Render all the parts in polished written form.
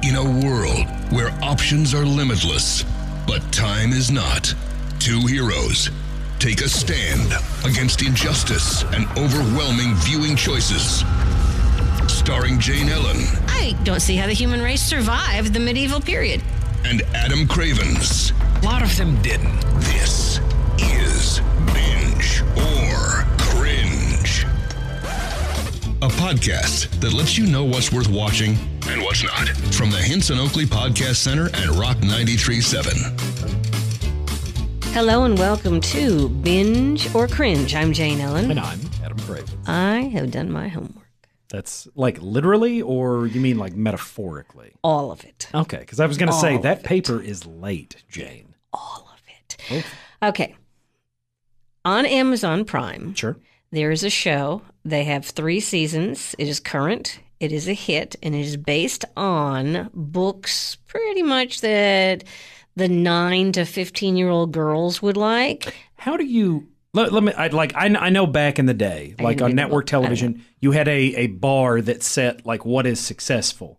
In a world where options are limitless, but time is not, two heroes take a stand against injustice and overwhelming viewing choices. Starring Jane Ellen. I don't see how the human race survived the medieval period. And Adam Cravens. A lot of them didn't. This is Binge or Cringe. A podcast that lets you know what's worth watching and what's not. From the Henson Oakley Podcast Center and Rock 93.7. Hello and welcome to Binge or Cringe. I'm Jane Ellen. And I'm Adam Cravens. I have done my homework. That's like literally, or you mean like metaphorically? All of it. Okay, because I was going to say All that of paper is late, Jane. All of it. Oh. Okay. On Amazon Prime, Sure. there is a show. They have 3 seasons. It is current. It is a hit, and it is based on books pretty much that the 9 to 15-year-old girls would like. How do you... Let me. I know back in the day, like on network television, you had a bar that set like what is successful.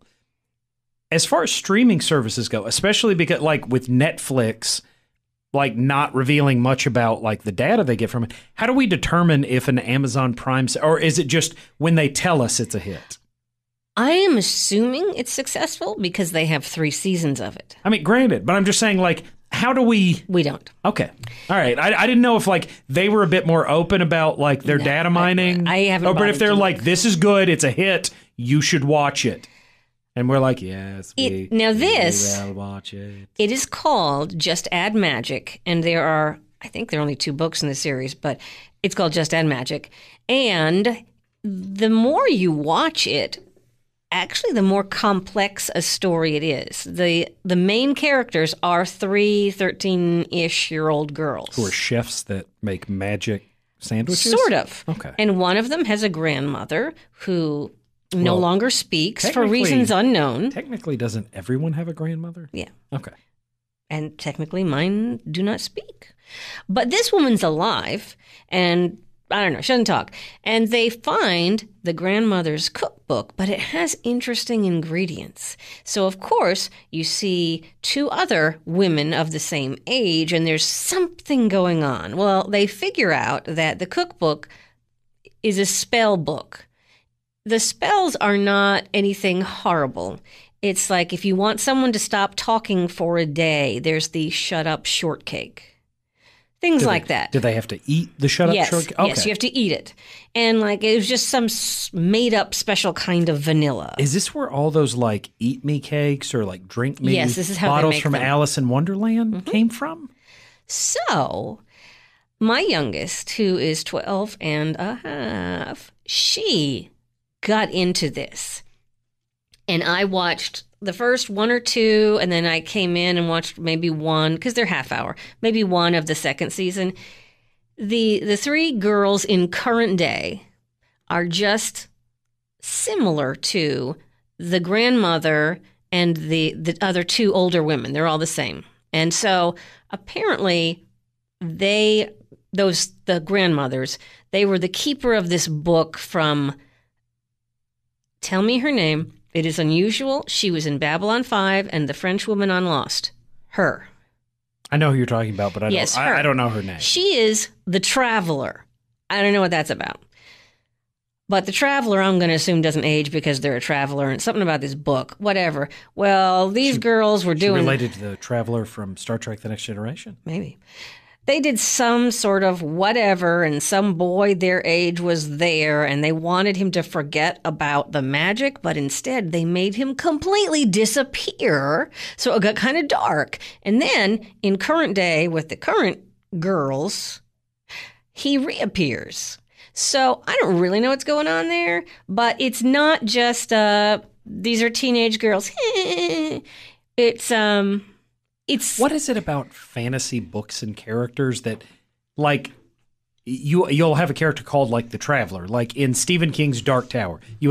As far as streaming services go, especially because like with Netflix, like not revealing much about like the data they get from it. How do we determine if an Amazon Prime, or is it just when they tell us it's a hit? I am assuming it's successful because they have 3 seasons of it. I mean, granted, but I'm just saying like. How do we... We don't. Okay. All right. I didn't know if, like, they were a bit more open about, like, their data mining. I haven't... But if they're like, this is good, it's a hit, you should watch it. And we're like, yes, we will watch it. It is called Just Add Magic, and I think there are only 2 books in the series, but it's called Just Add Magic. And the more you watch it, actually, the more complex a story it is. The main characters are 3 13-ish-year-old girls. Who are chefs that make magic sandwiches? Sort of. Okay. And one of them has a grandmother who no longer speaks for reasons unknown. Technically, doesn't everyone have a grandmother? Yeah. Okay. And technically, mine do not speak. But this woman's alive, and I don't know, she doesn't talk. And they find the grandmother's cookbook, but it has interesting ingredients. So, of course, you see 2 other women of the same age, and there's something going on. Well, they figure out that the cookbook is a spell book. The spells are not anything horrible. It's like if you want someone to stop talking for a day, there's the shut up shortcake. Things like that. Do they have to eat the shut-up shortcake? Okay. Yes, you have to eat it. And like it was just some made-up special kind of vanilla. Is this where all those like eat me cakes or like drink me yes, this is how bottles they make from them. Alice in Wonderland came from? So, my youngest, who is 12 and a half, she got into this. And I watched the first 1 or 2, and then I came in and watched maybe 1, because they're half hour, maybe 1 of the second season. The 3 girls in current day are just similar to the grandmother and the other 2 older women. They're all the same. And so apparently the grandmothers, they were the keeper of this book from, tell me her name. It is unusual. She was in Babylon 5 and The French Woman on Lost. Her. I know who you're talking about, but I don't know her name. She is the Traveler. I don't know what that's about. But the Traveler, I'm going to assume, doesn't age because they're a traveler and something about this book. Whatever. Well, these girls were doing... related to the Traveler from Star Trek The Next Generation? Maybe. They did some sort of whatever, and some boy their age was there, and they wanted him to forget about the magic, but instead they made him completely disappear. So it got kind of dark. And then, in current day, with the current girls, he reappears. So I don't really know what's going on there, but it's not just, these are teenage girls. It's what is it about fantasy books and characters that, like, you'll have a character called like the Traveler, like in Stephen King's Dark Tower. You had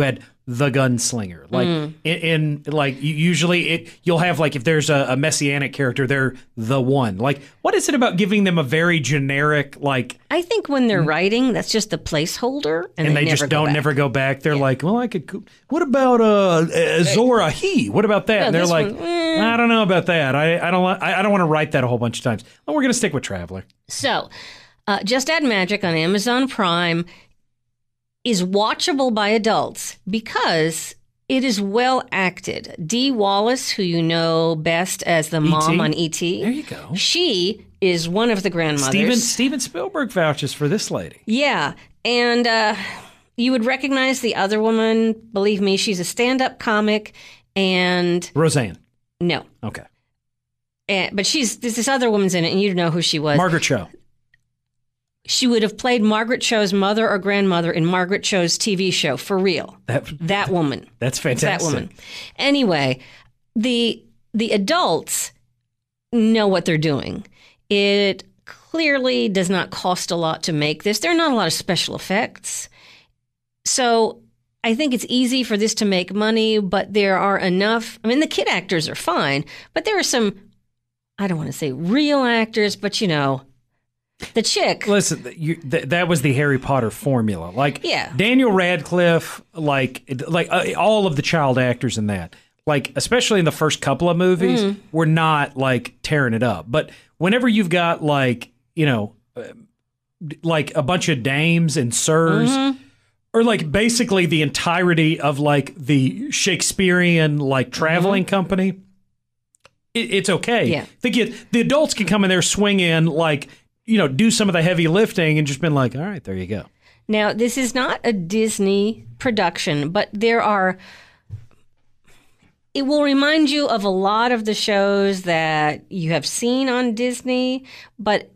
the gunslinger. Like in like usually you'll have like if there's a messianic character, they're the one. Like what is it about giving them a very generic like? I think when they're writing, that's just a placeholder, and they just don't never go back. They're like, well, I could. What about Zora He? What about that? No, and they're like, one, I don't know about that. I don't want to write that a whole bunch of times. Well, we're gonna stick with Traveler. So, Just Add Magic on Amazon Prime is watchable by adults because it is well acted. Dee Wallace, who you know best as the mom on E.T. There you go. She is one of the grandmothers. Steven Spielberg vouches for this lady. Yeah, and you would recognize the other woman. Believe me, she's a stand-up comic. And Roseanne. No. Okay. But there's this other woman's in it, and you know who she was. Margaret Cho. She would have played Margaret Cho's mother or grandmother in Margaret Cho's TV show, for real. That woman. That's fantastic. That woman. Anyway, the adults know what they're doing. It clearly does not cost a lot to make this. There are not a lot of special effects. So I think it's easy for this to make money, but there are enough. I mean, the kid actors are fine, but there are some, I don't want to say real actors, but you know, the chick. Listen, that was the Harry Potter formula. Like, yeah. Daniel Radcliffe, like all of the child actors in that, like, especially in the first couple of movies, were not, like, tearing it up. But whenever you've got, like, you know, like a bunch of dames and sirs, or, like, basically the entirety of, like, the Shakespearean, like, traveling company, it's okay. Yeah. The adults can come in there, swing in, like, you know, do some of the heavy lifting and just been like, all right, there you go. Now, this is not a Disney production, but it will remind you of a lot of the shows that you have seen on Disney, but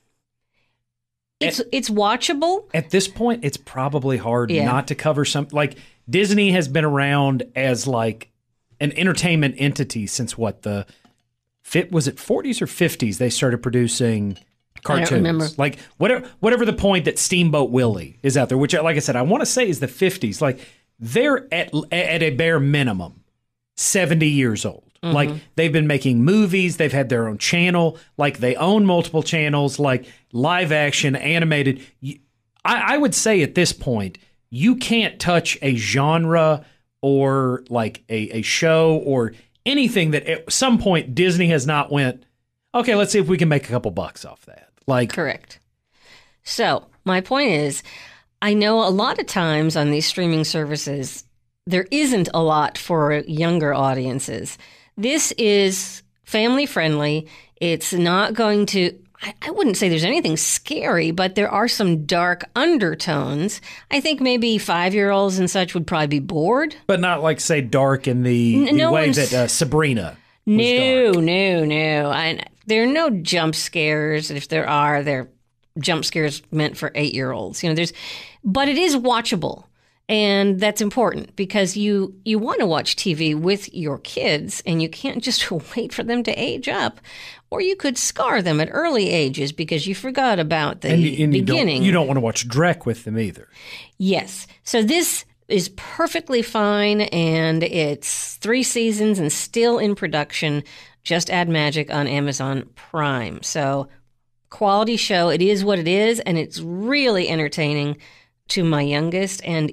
it's watchable. At this point, it's probably hard not to cover something. Like, Disney has been around as, like, an entertainment entity since what, was it 40s or 50s they started producing cartoons? I don't remember. Like, whatever the point that Steamboat Willie is out there, which, like I said, I want to say is the 50s. Like, they're at a bare minimum 70 years old. Like, they've been making movies. They've had their own channel. Like, they own multiple channels, like live action, animated. I would say at this point, you can't touch a genre or like a show or anything that at some point Disney has not went, okay, let's see if we can make a couple bucks off that. Like, correct. So my point is, I know a lot of times on these streaming services, there isn't a lot for younger audiences. This is family friendly. It's not going to, I wouldn't say there's anything scary, but there are some dark undertones. I think maybe 5-year-olds and such would probably be bored. But not like, say, dark in the way that Sabrina was dark. No. There are no jump scares. If there are, they're jump scares meant for 8-year-olds. You know, but it is watchable. And that's important because you want to watch TV with your kids and you can't just wait for them to age up. Or you could scar them at early ages because you forgot about the beginning. You don't want to watch Drek with them either. Yes. So this is perfectly fine, and it's 3 seasons and still in production. Just Add Magic on Amazon Prime. So quality show. It is what it is, and it's really entertaining to my youngest, and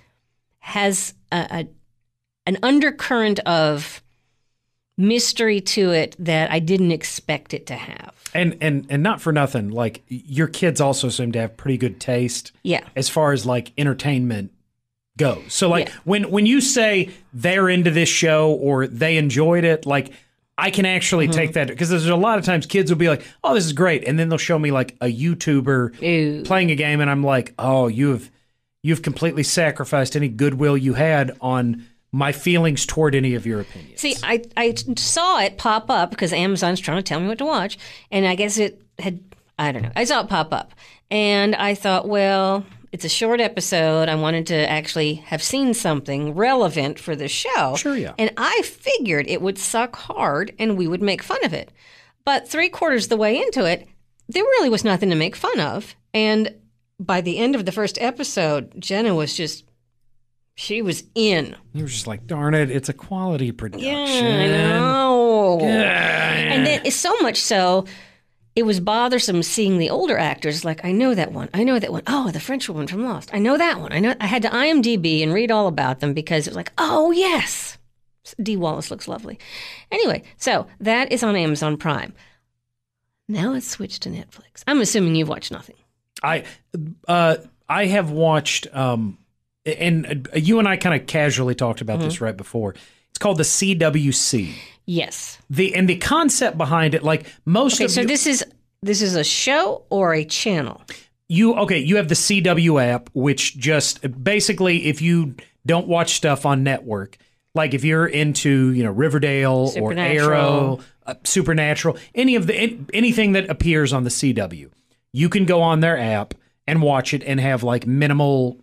has an undercurrent of mystery to it that I didn't expect it to have. And not for nothing, like, your kids also seem to have pretty good taste. Yeah. As far as like entertainment goes. So like when you say they're into this show or they enjoyed it, like, I can actually take that, because there's a lot of times kids will be like, oh, this is great. And then they'll show me like a YouTuber playing a game. And I'm like, oh, you've completely sacrificed any goodwill you had on my feelings toward any of your opinions. See, I saw it pop up because Amazon's trying to tell me what to watch. And I guess it had, I don't know. I saw it pop up. And I thought, well, it's a short episode. I wanted to actually have seen something relevant for the show. Sure, yeah. And I figured it would suck hard and we would make fun of it. But 3/4 the way into it, there really was nothing to make fun of. And by the end of the first episode, Jenna was just She was in. You were just like, darn it, it's a quality production. Yeah, I know. Yeah. And then it's so much so, it was bothersome seeing the older actors. Like, I know that one. I know that one. Oh, the French woman from Lost. I know that one. I had to IMDb and read all about them because it was like, oh, yes. Dee Wallace looks lovely. Anyway, so that is on Amazon Prime. Now it's switched to Netflix. I'm assuming you've watched nothing. I have watched, and you and I kind of casually talked about this right before. It's called the CWC. Yes. The concept behind it, like most Okay, of so you, this is a show or a channel? you have the CW app, which just basically, if you don't watch stuff on network, like if you're into Riverdale or Arrow, Supernatural, anything that appears on the CW, you can go on their app and watch it and have like minimal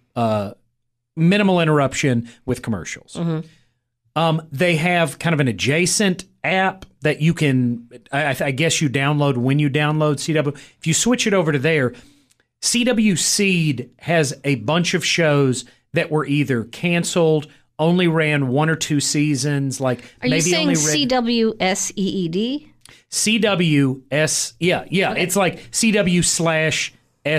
interruption with commercials. They have kind of an adjacent app that you can, I guess you download when you download CW. If you switch it over to there, CW Seed has a bunch of shows that were either canceled, only ran 1 or 2 seasons. Like, Are you saying CWSEED? CWS, yeah. Okay. It's like CW/SEED.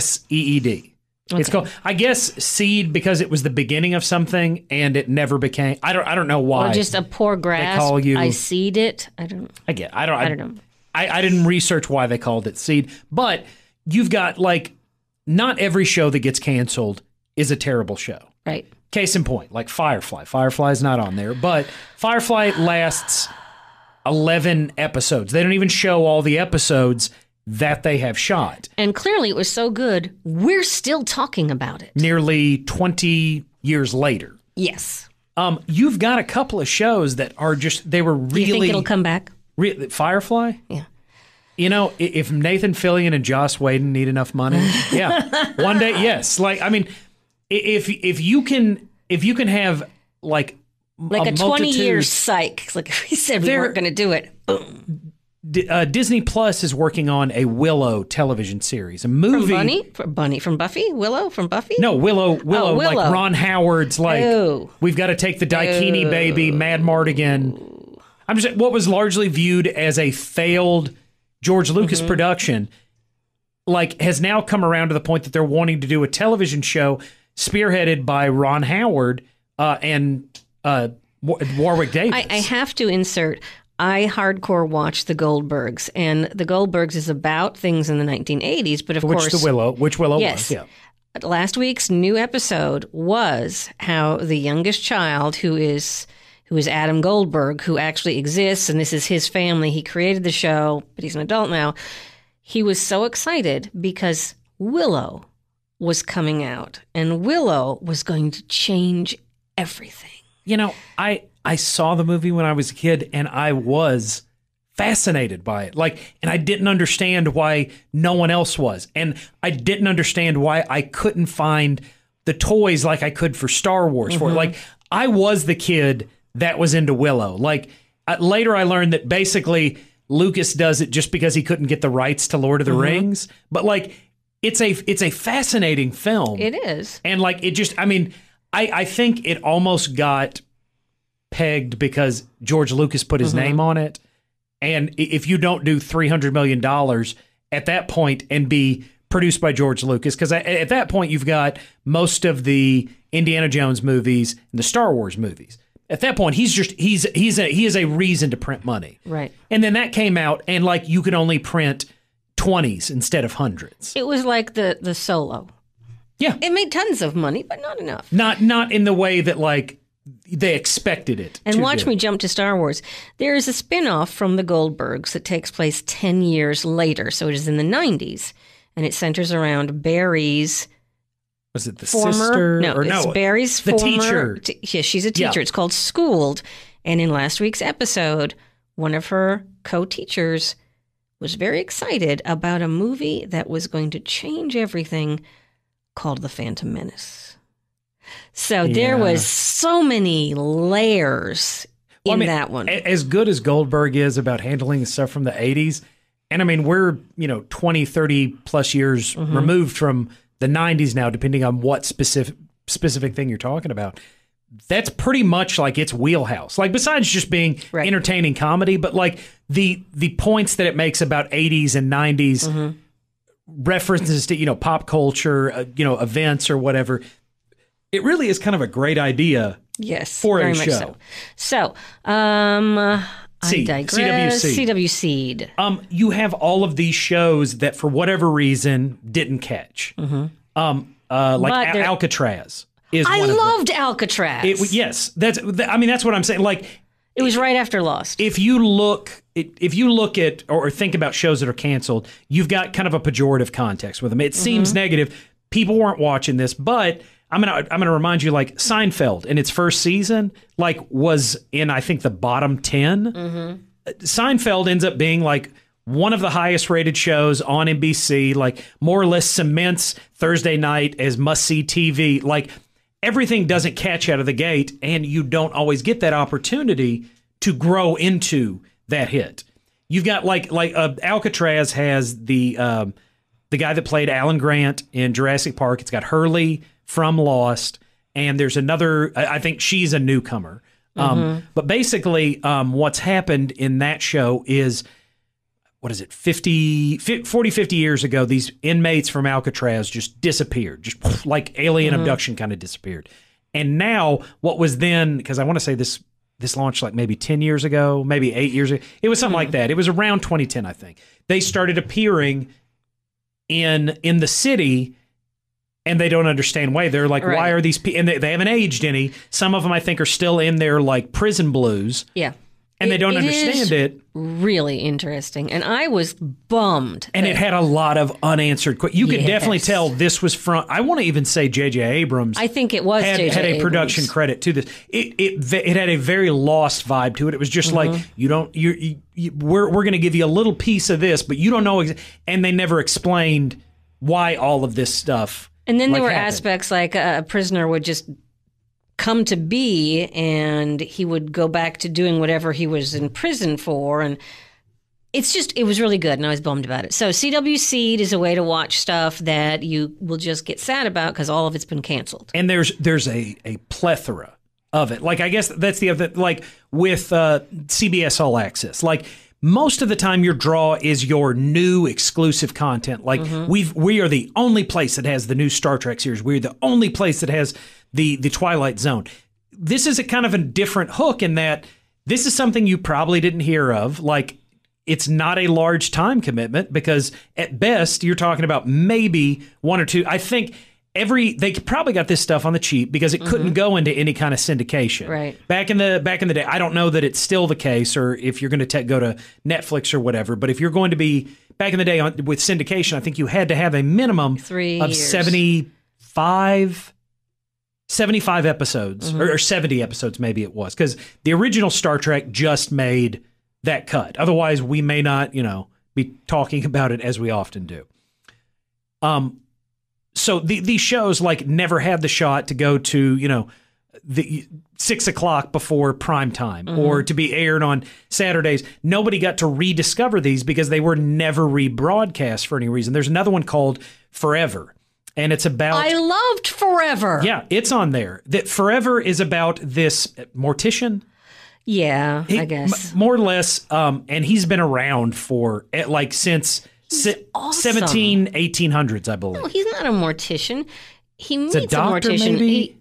Okay. It's called, I guess, Seed because it was the beginning of something and it never became. I don't know why. Or just a poor grasp. They call you, I seed it. I don't know. I didn't research why they called it Seed, but you've got like not every show that gets canceled is a terrible show. Right. Case in point, like Firefly. Firefly's not on there, but Firefly lasts 11 episodes. They don't even show all the episodes that they have shot. And clearly it was so good, we're still talking about it. Nearly 20 years later. Yes. You've got a couple of shows that are just, they were really... Do you think it'll come back? Firefly? Yeah. If Nathan Fillion and Joss Whedon need enough money, yeah. One day, yes. Like, I mean, if you can have like a 20-year psych, like we said we weren't going to do it. Boom. Disney Plus is working on a Willow television series, a movie. From Buffy? Willow from Buffy? No, Willow. Like Ron Howard's like, we've got to take the Daikini baby, Mad Mardigan. I'm just, what was largely viewed as a failed George Lucas production, like has now come around to the point that they're wanting to do a television show spearheaded by Ron Howard and Warwick Davis. I have to insert, I hardcore watch The Goldbergs, and The Goldbergs is about things in the 1980s, but of course... Which Willow yes, was, yeah. Last week's new episode was how the youngest child, who is Adam Goldberg, who actually exists, and this is his family. He created the show, but he's an adult now. He was so excited because Willow was coming out, and Willow was going to change everything. I saw the movie when I was a kid, and I was fascinated by it. Like, and I didn't understand why no one else was, and I didn't understand why I couldn't find the toys like I could for Star Wars. For like, I was the kid that was into Willow. Like, later I learned that basically Lucas does it just because he couldn't get the rights to Lord of the Rings. But like, it's a fascinating film. It is. And like, it just, I mean, I think it almost got pegged because George Lucas put his name on it. And if you don't do $300 million at that point and be produced by George Lucas, because at that point you've got most of the Indiana Jones movies and the Star Wars movies. At that point, he is a reason to print money. Right. And then that came out, and like you could only print 20s instead of hundreds. It was like the Solo. Yeah. It made tons of money, but not enough. Not in the way that like they expected it. And watch me jump to Star Wars. There is a spin-off from the Goldbergs that takes place 10 years later. So it is in the 90s, and it centers around Barry's... Was it the sister? No, it's Barry's the former... teacher. Yeah, she's a teacher. Yeah. It's called Schooled. And in last week's episode, one of her co-teachers was very excited about a movie that was going to change everything called The Phantom Menace. So there was so many layers in that one. As good as Goldberg is about handling stuff from the 80s, and I mean, we're 20, 30 plus years removed from the 90s now, depending on what specific thing you're talking about. that's pretty much like its wheelhouse. Like besides just being entertaining comedy, but like the points that it makes about 80s and 90s references to, pop culture, events or whatever. It really is kind of a great idea. Yes, for very a much show. So, I digress. CW Seed. You have all of these shows that for whatever reason didn't catch. Alcatraz. I loved Alcatraz. Yes, that's what I'm saying. Like, it was right after Lost. If you look at or think about shows that are canceled, you've got kind of a pejorative context with them. It seems negative. People weren't watching this, but I'm gonna remind you, like Seinfeld in its first season, like was in I think the bottom 10. Seinfeld ends up being like one of the highest rated shows on NBC. Like more or less cements Thursday night as must see TV. Like. Everything doesn't catch out of the gate, and you don't always get that opportunity to grow into that hit. You've got Alcatraz has the guy that played Alan Grant in Jurassic Park. It's got Hurley from Lost, and there's another. I think she's a newcomer. But basically, what's happened in that show is, what is it, 40, 50 years ago, these inmates from Alcatraz just disappeared, just like alien abduction kind of disappeared. And now what was then, because I want to say this launched like maybe 10 years ago, maybe 8 years ago. It was something like that. It was around 2010, I think. They started appearing in the city, and they don't understand why. They're like, why are these people? And they haven't aged any. Some of them, I think, are still in their like prison blues. Yeah. And they don't understand it. Really interesting. And I was bummed. And it had a lot of unanswered questions. You could definitely tell this was from, I want to even say J.J. Abrams. I think it was J.J. had a production credit to this. It had a very Lost vibe to it. It was just like, we're going to give you a little piece of this, but you don't know. And they never explained why all of this stuff. And then there were aspects like a prisoner would just come to be, and he would go back to doing whatever he was in prison for, and it was really good, and I was bummed about it. So CW Seed is a way to watch stuff that you will just get sad about because all of it's been canceled. And there's a plethora of it. Like, I guess that's the other, like with CBS All Access, like most of the time your draw is your new exclusive content. Like we are the only place that has the new Star Trek series. We're the only place that has the Twilight Zone. This is a kind of a different hook in that this is something you probably didn't hear of. Like, it's not a large time commitment because at best you're talking about maybe one or two. I think they probably got this stuff on the cheap because it couldn't go into any kind of syndication. Right. Back in the day, I don't know that it's still the case, or if you're going to go to Netflix or whatever. But if you're going to be back in the day with syndication, I think you had to have a minimum of 75 episodes or 70 episodes, maybe it was, because the original Star Trek just made that cut. Otherwise, we may not, be talking about it as we often do. So these shows like never had the shot to go to, the 6 o'clock before prime time or to be aired on Saturdays. Nobody got to rediscover these because they were never rebroadcast for any reason. There's another one called Forever. And it's about... I loved Forever. Yeah, it's on there. That Forever is about this mortician. Yeah, I guess. More or less. And he's been around for since 1800s, I believe. No, he's not a mortician. He meets a doctor, mortician. Maybe?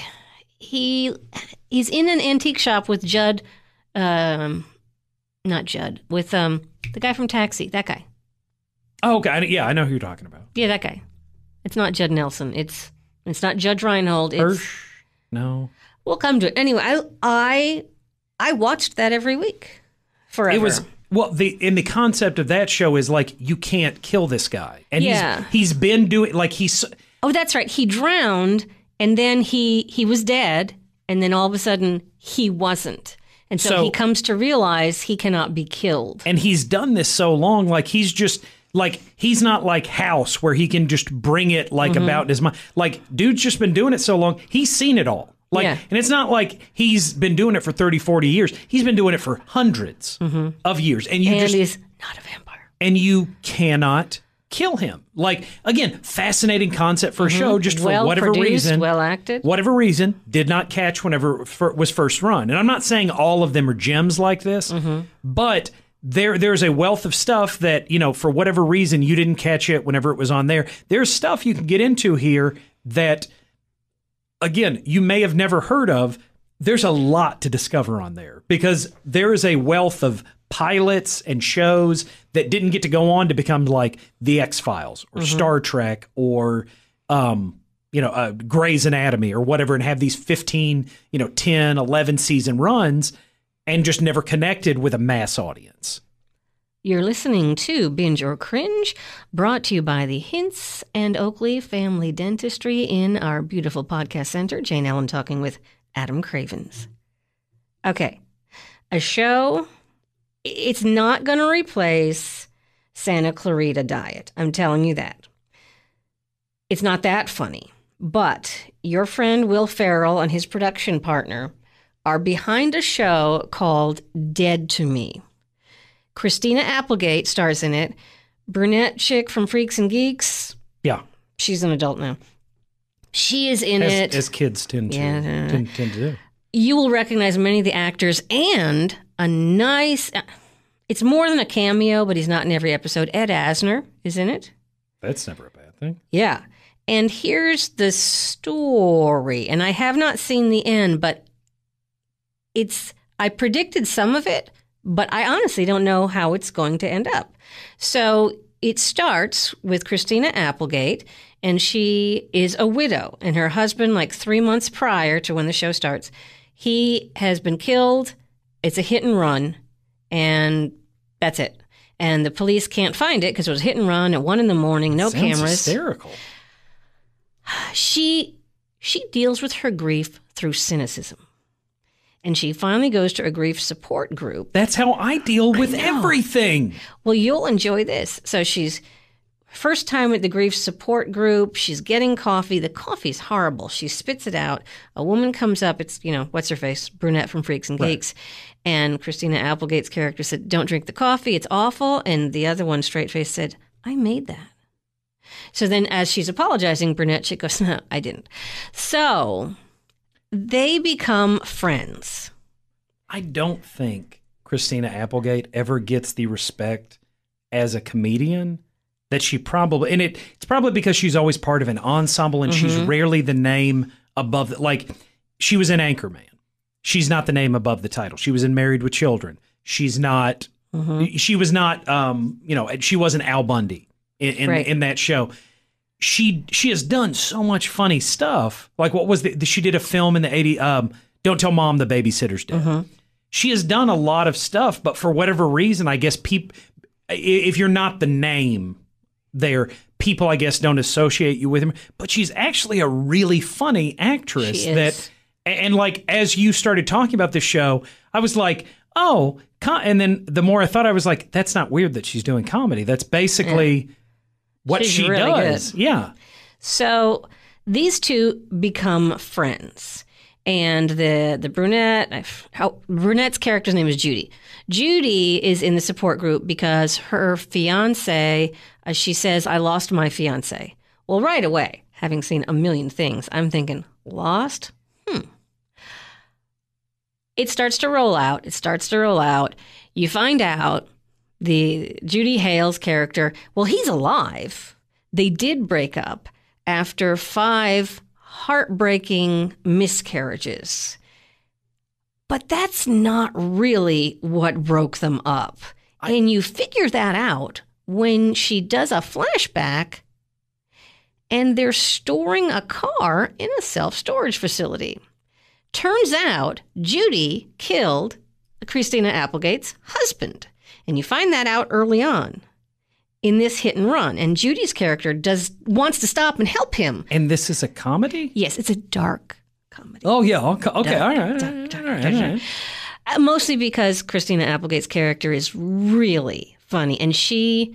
He's in an antique shop with Judd... not Judd. With the guy from Taxi. That guy. Oh, okay. Yeah, I know who you're talking about. Yeah, that guy. It's not Judd Nelson. It's not Judge Reinhold. It's no. We'll come to it anyway. I watched that every week forever. It was the concept of that show is like you can't kill this guy, and he's been doing Oh, that's right. He drowned, and then he was dead, and then all of a sudden he wasn't, and so he comes to realize he cannot be killed. And he's done this so long, like he's just. Like, he's not like House where he can just bring it about in his mind. Like, dude's just been doing it so long, he's seen it all. And it's not like he's been doing it for 30, 40 years. He's been doing it for hundreds of years. And he's not a vampire. And you cannot kill him. Like, again, fascinating concept for a show, just for whatever reason. Well acted. Whatever reason, did not catch whenever it was first run. And I'm not saying all of them are gems like this, but there's a wealth of stuff that, for whatever reason, you didn't catch it whenever it was on there. There's stuff you can get into here that, again, you may have never heard of. There's a lot to discover on there because there is a wealth of pilots and shows that didn't get to go on to become like The X-Files or Star Trek or, Grey's Anatomy or whatever, and have these 15, 10, 11 season runs and just never connected with a mass audience. You're listening to Binge or Cringe, brought to you by the Hints and Oakley Family Dentistry in our beautiful podcast center. Jane Ellen talking with Adam Cravens. Okay, a show, it's not going to replace Santa Clarita Diet. I'm telling you that. It's not that funny, but your friend Will Ferrell and his production partner are behind a show called Dead to Me. Christina Applegate stars in it. Brunette chick from Freaks and Geeks. Yeah. She's an adult now. She is in it. As kids tend to do. You will recognize many of the actors and a nice... It's more than a cameo, but he's not in every episode. Ed Asner is in it. That's never a bad thing. Yeah. And here's the story. And I have not seen the end, but I predicted some of it, but I honestly don't know how it's going to end up. So it starts with Christina Applegate, and she is a widow. And her husband, like 3 months prior to when the show starts, he has been killed. It's a hit and run, and that's it. And the police can't find it because it was a hit and run at 1 a.m, no Sounds cameras. Hysterical. She deals with her grief through cynicism. And she finally goes to a grief support group. That's how I deal with everything. Well, you'll enjoy this. So she's first time at the grief support group. She's getting coffee. The coffee's horrible. She spits it out. A woman comes up. It's, what's her face? Brunette from Freaks and Geeks. Right. And Christina Applegate's character said, "Don't drink the coffee. It's awful." And the other one, straight face, said, "I made that." So then as she's apologizing, Brunette chick goes, "No, I didn't." So they become friends. I don't think Christina Applegate ever gets the respect as a comedian that she probably, and it's probably because she's always part of an ensemble and she's rarely the name above, like she was in Anchorman. She's not the name above the title. She was in Married with Children. She's not, she was not, she wasn't Al Bundy in that show. She has done so much funny stuff. Like what was she did a film in the 80s, Don't Tell Mom the Babysitter's Dead. She has done a lot of stuff, but for whatever reason, I guess if you're not the name there, people, I guess, don't associate you with him. But she's actually a really funny actress. And like, as you started talking about this show, I was like, oh, and then the more I thought, I was like, that's not weird that she's doing comedy. That's basically what she really does. Good. Yeah. So these two become friends. And the brunette's character's name is Judy. Judy is in the support group because her fiance, she says, "I lost my fiance." Well, right away, having seen a million things, I'm thinking, lost? It starts to roll out. You find out the Judy Hale's character, well, he's alive. They did break up after 5 heartbreaking miscarriages. But that's not really what broke them up. And you figure that out when she does a flashback and they're storing a car in a self-storage facility. Turns out Judy killed Christina Applegate's husband. And you find that out early on in this hit and run. And Judy's character wants to stop and help him. And this is a comedy? Yes, it's a dark comedy. Oh, yeah. Okay. All right. Mostly because Christina Applegate's character is really funny. And she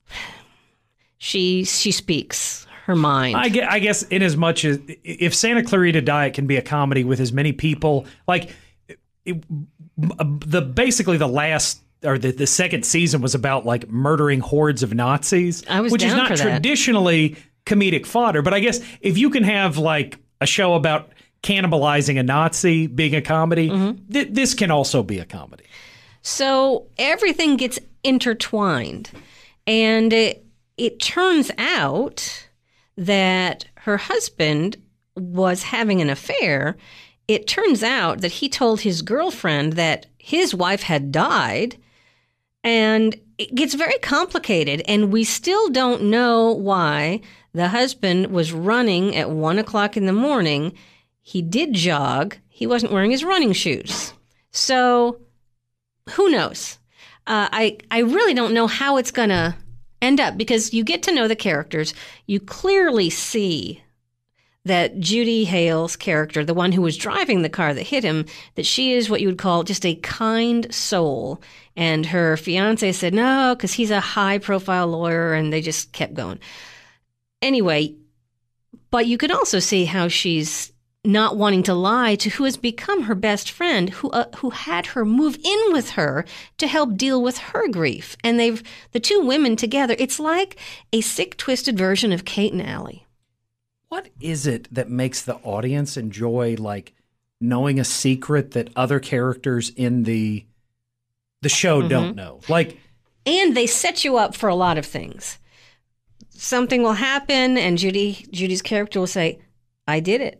speaks her mind. I guess in as much as if Santa Clarita Diet can be a comedy with as many people, like basically the last or the second season was about like murdering hordes of Nazis, which is not traditionally comedic fodder. But I guess if you can have like a show about cannibalizing a Nazi being a comedy, this can also be a comedy. So everything gets intertwined. And it turns out that her husband was having an affair. It turns out that he told his girlfriend that his wife had died. And it gets very complicated. And we still don't know why the husband was running at 1 o'clock in the morning. He did jog. He wasn't wearing his running shoes. So who knows? I really don't know how it's going to end up, because you get to know the characters. You clearly see that Judy Hale's character, the one who was driving the car that hit him, that she is what you would call just a kind soul. And her fiance said no, because he's a high-profile lawyer, and they just kept going. Anyway, but you could also see how she's not wanting to lie to who has become her best friend, who had her move in with her to help deal with her grief. And the two women together, it's like a sick, twisted version of Kate and Allie. What is it that makes the audience enjoy like knowing a secret that other characters in the show don't know? Like, and they set you up for a lot of things. Something will happen, and Judy's character will say, "I did it.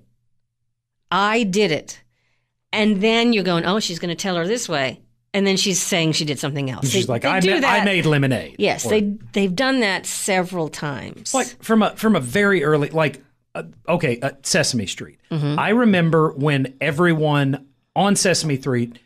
I did it." And then you're going, oh, she's going to tell her this way. And then she's saying she did something else. She's like, I made lemonade. Yes, they've done that several times. Like from a very early, like, Sesame Street. I remember when everyone on Sesame Street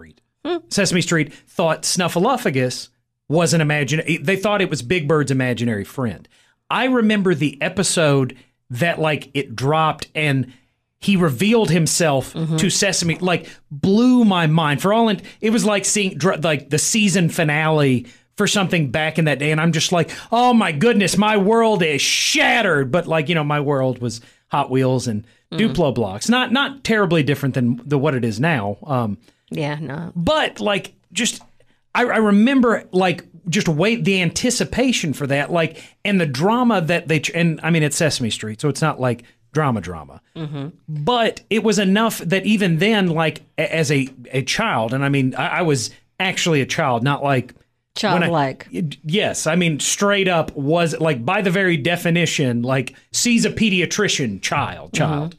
thought Snuffleupagus was an imaginary. They thought it was Big Bird's imaginary friend. I remember the episode that like it dropped and he revealed himself to Sesame, like blew my mind. It was like seeing like the season finale for something back in that day. And I'm just like, oh my goodness, my world is shattered. But like, my world was Hot Wheels and Duplo blocks. Not terribly different than what it is now. Yeah, no. But like, just, I remember like, just the anticipation for that, like, and the drama that and I mean, it's Sesame Street, so it's not like drama. But it was enough that even then, like, as a child, and I mean, I was actually a child, not like childlike. Yes, I mean, straight up was like, by the very definition, like, sees a pediatrician child.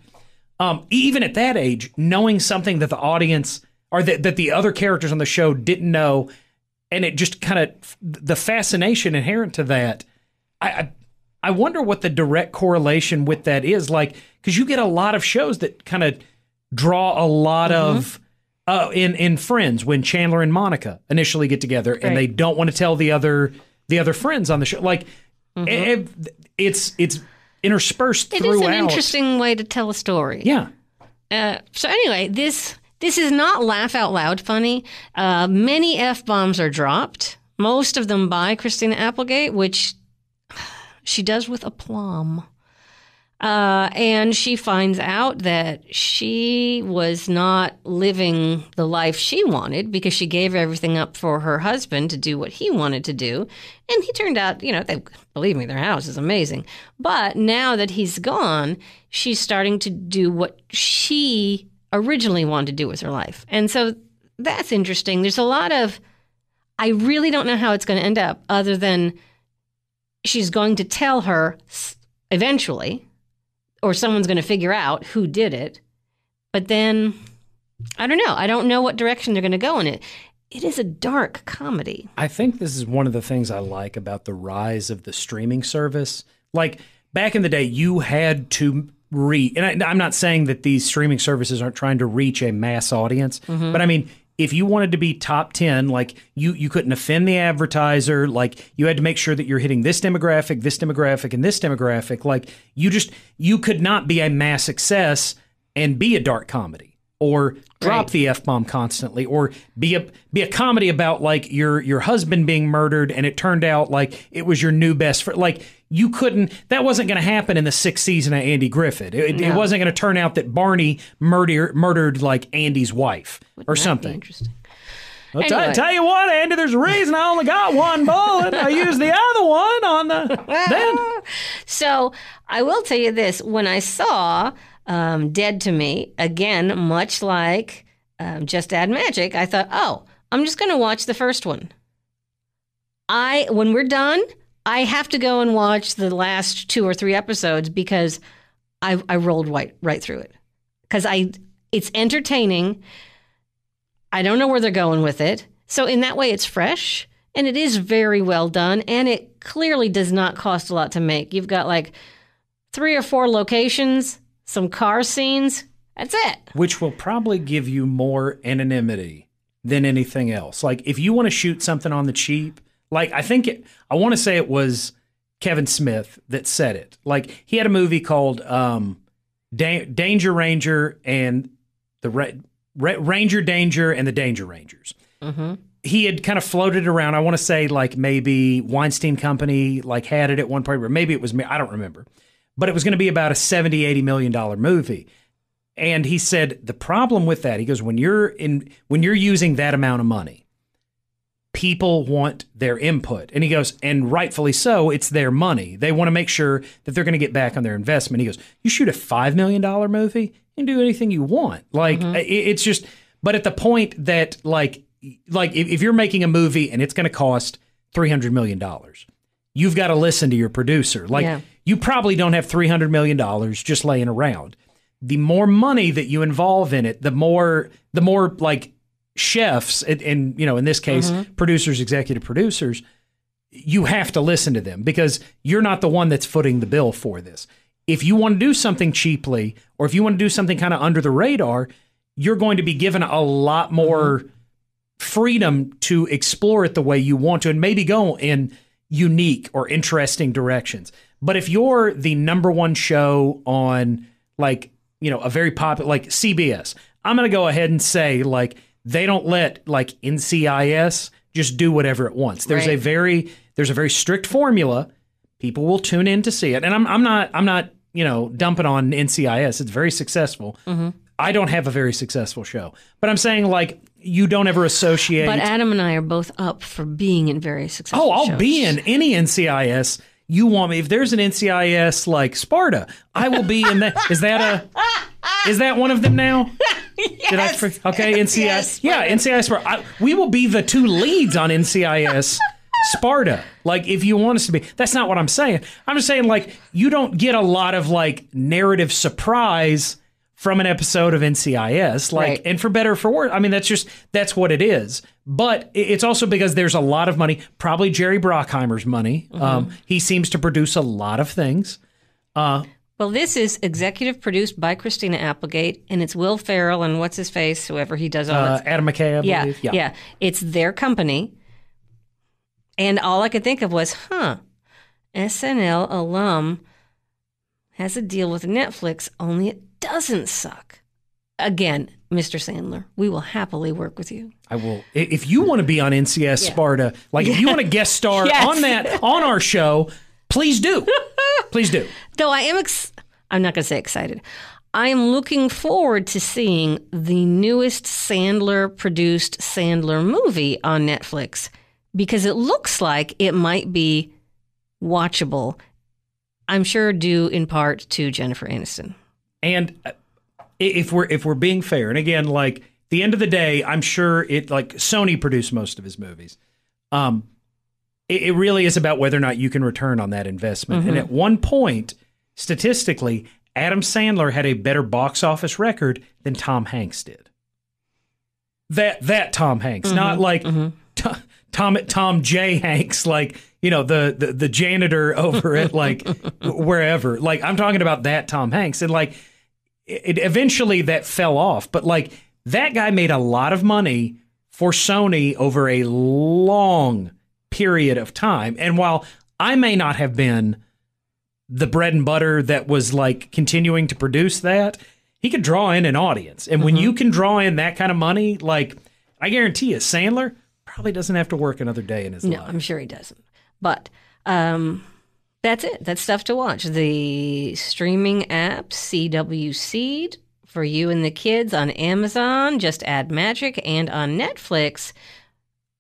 Even at that age, knowing something that the audience or that the other characters on the show didn't know, and it just kind of the fascination inherent to that. I wonder what the direct correlation with that is, like, because you get a lot of shows that kind of draw a lot of in Friends, when Chandler and Monica initially get together and they don't want to tell the other friends on the show, like it's interspersed throughout. It is an interesting way to tell a story. Yeah. So anyway, this is not laugh out loud funny. Many F-bombs are dropped, most of them by Christina Applegate, which she does with aplomb. And she finds out that she was not living the life she wanted because she gave everything up for her husband to do what he wanted to do. And he turned out, believe me, their house is amazing. But now that he's gone, she's starting to do what she originally wanted to do with her life. And so that's interesting. There's a lot of, I really don't know how it's going to end up, other than she's going to tell her eventually, or someone's going to figure out who did it. But then, I don't know. I don't know what direction they're going to go in it. It is a dark comedy. I think this is one of the things I like about the rise of the streaming service. Like, back in the day, you had to and I'm not saying that these streaming services aren't trying to reach a mass audience, but I mean, if you wanted to be top 10, like, you couldn't offend the advertiser. Like, you had to make sure that you're hitting this demographic, and this demographic. Like, you could not be a mass success and be a dark comedy, or drop the F-bomb constantly, or be a comedy about like your husband being murdered and it turned out like it was your new best friend. Like, you couldn't, that wasn't going to happen in the 6th season of Andy Griffith. It wasn't going to turn out that Barney murdered like Andy's wife or something. Interesting. Well, Anyway. tell you what, Andy, there's a reason I only got one bullet. I used the other one on the then. So I will tell you this. When I saw Dead to Me, again, much like Just Add Magic, I thought, oh, I'm just going to watch the first one. When we're done, I have to go and watch the last 2 or 3 episodes because I rolled right through it. Because it's entertaining. I don't know where they're going with it. So in that way, it's fresh and it is very well done. And it clearly does not cost a lot to make. You've got like 3 or 4 locations, some car scenes. That's it. Which will probably give you more anonymity than anything else. Like if you want to shoot something on the cheap, like I want to say it was Kevin Smith that said it. Like he had a movie called Danger Ranger and the Ranger Danger and the Danger Rangers. Mm-hmm. He had kind of floated around. I want to say like maybe Weinstein Company like had it at one point, or maybe it was me. I don't remember. But it was going to be about a $70-80 million movie. And he said the problem with that, he goes, when you're using that amount of money, people want their input. And he goes, and rightfully so, it's their money. They want to make sure that they're going to get back on their investment. He goes, you shoot a $5 million movie, you can do anything you want. Like, it's just, but at the point that like if you're making a movie and it's going to cost $300 million, you've got to listen to your producer. Like, you probably don't have $300 million just laying around. The more money that you involve in it, the more like chefs and you know, in this case, producers, executive producers, you have to listen to them because you're not the one that's footing the bill for this. If you want to do something cheaply or if you want to do something kind of under the radar, you're going to be given a lot more freedom to explore it the way you want to and maybe go in unique or interesting directions. But if you're the number one show on like, you know, a very popular, like CBS, I'm going to go ahead and say like, they don't let like NCIS just do whatever it wants. There's a very strict formula. People will tune in to see it. And I'm not, you know, dumping on NCIS. It's very successful. Mm-hmm. I don't have a very successful show, but I'm saying like you don't ever associate. But Adam and I are both up for being in very successful shows. I'll be in any NCIS you want me. If there's an NCIS like Sparta, I will be in that. Is that one of them now? Yes. Okay, NCIS. Yes, yeah, NCIS Sparta. We will be the 2 leads on NCIS Sparta. Like, if you want us to be. That's not what I'm saying. I'm just saying, like, you don't get a lot of, like, narrative surprise from an episode of NCIS. Like, and for better or for worse. I mean, that's what it is. But it's also because there's a lot of money, probably Jerry Bruckheimer's money. He seems to produce a lot of things. Well, this is executive produced by Christina Applegate, and it's Will Ferrell and what's his face, whoever he does all that. Adam McKay, I believe. Yeah. It's their company. And all I could think of was, SNL alum has a deal with Netflix, only it doesn't suck. Again, Mr. Sandler, we will happily work with you. I will. If you want to be on NCIS Sparta, like if you want to guest star on our show, please do. Please do. Though I'm not going to say excited. I am looking forward to seeing the newest Sandler-produced Sandler movie on Netflix because it looks like it might be watchable. I'm sure due in part to Jennifer Aniston. And if we're being fair, and again, like at the end of the day, I'm sure Sony produced most of his movies. It really is about whether or not you can return on that investment. Mm-hmm. And at one point, statistically, Adam Sandler had a better box office record than Tom Hanks did. That Tom Hanks, not like Tom J. Hanks, like, you know, the janitor over at like wherever. Like, I'm talking about that Tom Hanks. And like, it eventually that fell off. But like, that guy made a lot of money for Sony over a long period of time. And while I may not have been the bread and butter that was like continuing to produce that, he could draw in an audience. And when you can draw in that kind of money, like, I guarantee you, Sandler probably doesn't have to work another day in his life. No, I'm sure he doesn't. But that's it. That's stuff to watch. The streaming app, CW Seed, for you and the kids on Amazon, Just Add Magic, and on Netflix,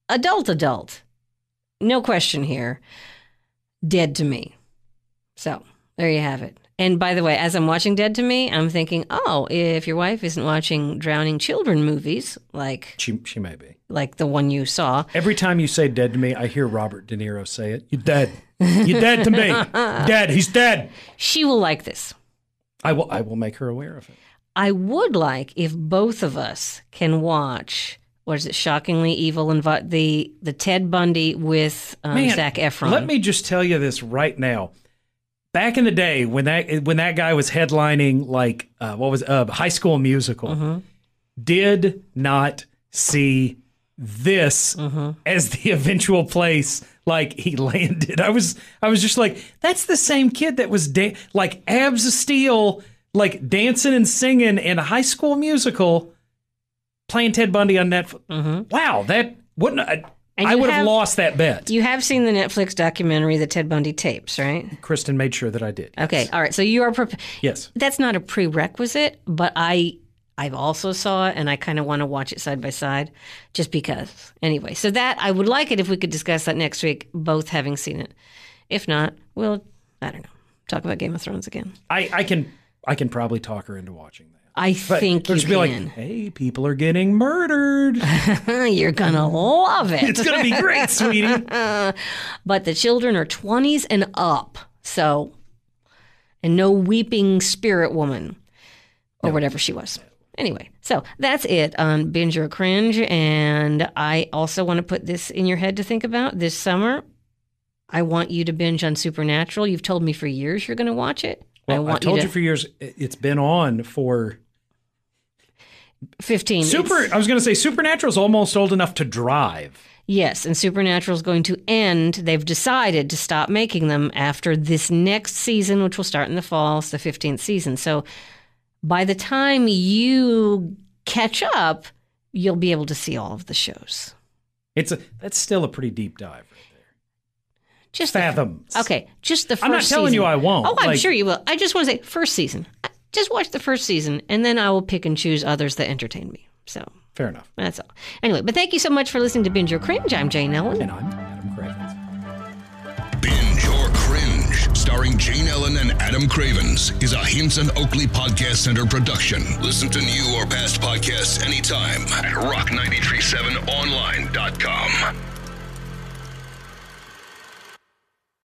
adult. No question here. Dead to Me. So there you have it. And by the way, as I'm watching Dead to Me, I'm thinking, oh, if your wife isn't watching drowning children movies, like she may be, like the one you saw. Every time you say dead to me, I hear Robert De Niro say it. You're dead. You're dead to me. Dead. He's dead. She will like this. I will make her aware of it. I would like if both of us can watch, what is it, Shockingly Evil, and the Ted Bundy with Zac Efron. Let me just tell you this right now. Back in the day when that guy was headlining High School Musical, did not see this as the eventual place like he landed. I was just like, that's the same kid that was like abs of steel, like dancing and singing in a High School Musical, playing Ted Bundy on Netflix. Wow, that wouldn't. I would have lost that bet. You have seen the Netflix documentary, The Ted Bundy Tapes, right? Kristen made sure that I did. Yes. Okay, all right. So you are prepared. Yes. That's not a prerequisite, but I've also saw it, and I kind of want to watch it side by side, just because. Anyway, so that I would like it if we could discuss that next week, both having seen it. If not, we'll, I don't know, talk about Game of Thrones again. I can probably talk her into watching that. I think you can. Be like, hey, people are getting murdered. You're going to love it. It's going to be great, sweetie. But the children are 20s and up. So, and no weeping spirit woman or whatever she was. Anyway, so that's it on Binge or Cringe. And I also want to put this in your head to think about this summer. I want you to binge on Supernatural. You've told me for years you're going to watch it. Well, I told you for years. It's been on for 15. I was going to say Supernatural is almost old enough to drive. Yes, and Supernatural is going to end. They've decided to stop making them after this next season, which will start in the fall. It's the 15th season. So by the time you catch up, you'll be able to see all of the shows. That's still a pretty deep dive right there. Just fathoms. Just the first season. I'm not telling you I won't. Oh, I'm sure you will. I just want to say first season. Just watch the first season, and then I will pick and choose others that entertain me. So fair enough. That's all. Anyway, but thank you so much for listening to Binge or Cringe. I'm Jane Ellen. And I'm Adam Cravens. Binge or Cringe, starring Jane Ellen and Adam Cravens, is a Hinson Oakley Podcast Center production. Listen to new or past podcasts anytime at rock937online.com.